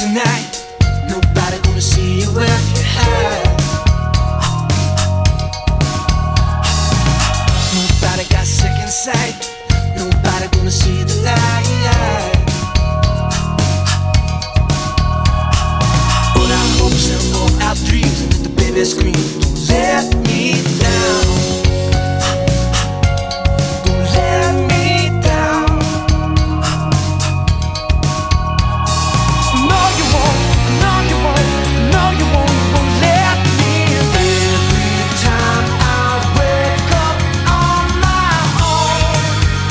tonight. Nobody gonna see you if you hide. Nobody got sick inside. Nobody gonna see the light. All our hopes and all our dreams, and let the baby scream. Don't let me down. Don't let me down. No, you won't. No, you won't. No, you won't. You won't let me down. Every time I wake up on my own,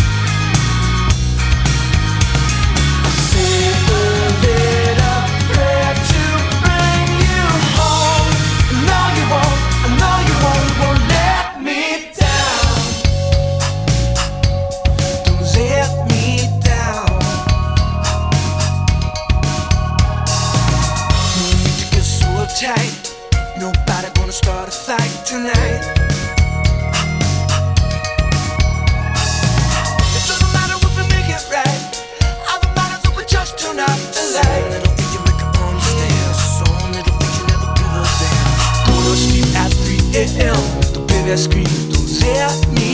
I say a little prayer to bring you home. No, you won't. No, you won't. You won't let me down. Don't let me down. No need to get so uptight. Nobody gonna start a fight tonight. It doesn't matter if we make it right. All that matters if we just turn out the light. So little things you make up on the stairs. So little things you never give a damn. Go to sleep at 3 a.m. The baby screams, don't let me